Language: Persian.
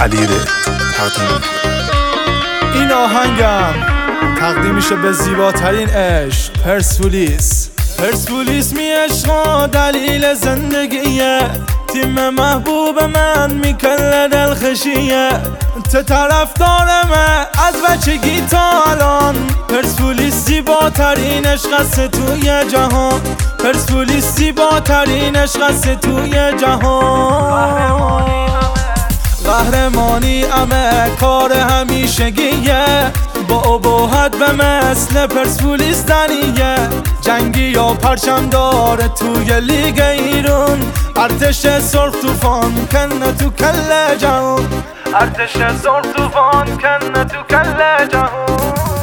علیره تقدیم میکنه. این آهنگم تقدیم میشه به زیباترین عشق، پرسپولیس. پرسپولیس می عشق دلیل زندگیه، تیم محبوب من میکله دلخشیه. تو طرفدارمه از بچگی تا الان، پرسپولیس زیباترین عشق است توی جهان. پرسپولیس زیباترین عشق است توی جهان. قهرمانی همه کار همیشگیه، با ابهت به مثل پرسپولیس دنیه. جنگی یا پرچم داره توی لیگ ایران، ارتش سرخ توفان کنه تو کل جهان. ارتش سرخ توفان کنه تو کل جهان.